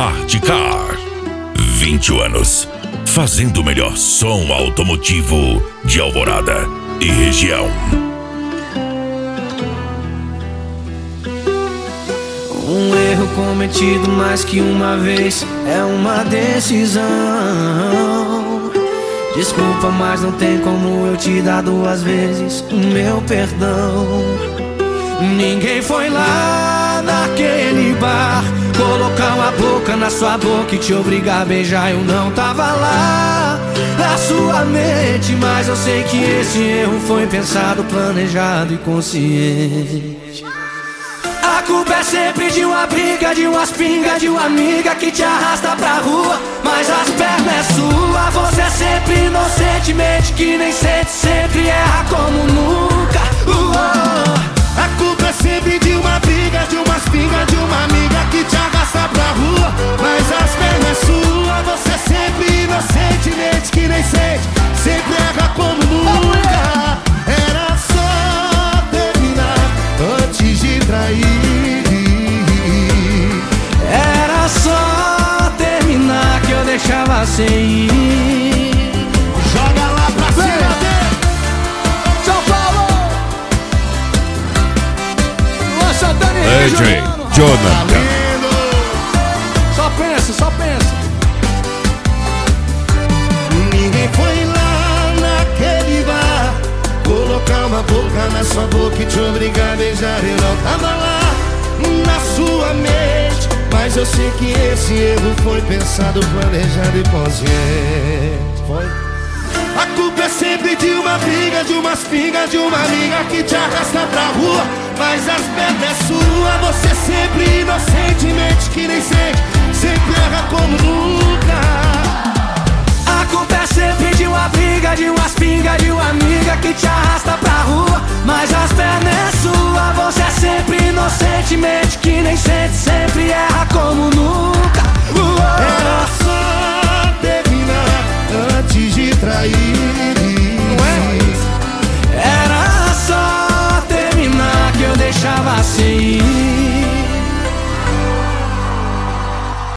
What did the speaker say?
Artecar. 20 anos, fazendo o melhor som automotivo de Alvorada e região. Um erro cometido mais que uma vez é uma decisão. Desculpa, mas não tem como eu te dar duas vezes o meu perdão. Ninguém foi lá naquele bar colocar uma boca na sua boca e te obrigar a beijar. Eu não tava lá na sua mente, mas eu sei que esse erro foi pensado, planejado e consciente. A culpa é sempre de uma briga, de umas pingas, de uma amiga que te arrasta pra rua, mas as pernas é sua. Você é sempre inocentemente que nem sente, sempre erra como nunca. A culpa é sempre de uma briga, de umas pingas, de uma amiga que te arrasta pra rua, mas as pernas é sua. Você é sempre inocentemente que nem sente, sempre erra como nunca. Era só terminar antes de trair. Era só terminar que eu deixava sem ir. Joga lá pra cima dele, São Paulo! Nossa, Dani DJ Jonathan. Só pensa, só pensa. Ninguém foi lá naquele bar colocar uma boca na sua boca e te obrigar a beijar. Eu não tava lá na sua mente, mas eu sei que esse erro foi pensado, planejado e consciente. Foi. A culpa é sempre de uma briga, de umas pingas, de uma amiga que te arrasta pra rua, mas as pernas é sua. Você é sempre inocentemente que nem sente, sempre erra como nunca. A culpa é sempre de uma briga, de umas pingas, de uma amiga que te arrasta pra rua, mas as pernas é sua. Você é sempre inocentemente que nem sente, sempre é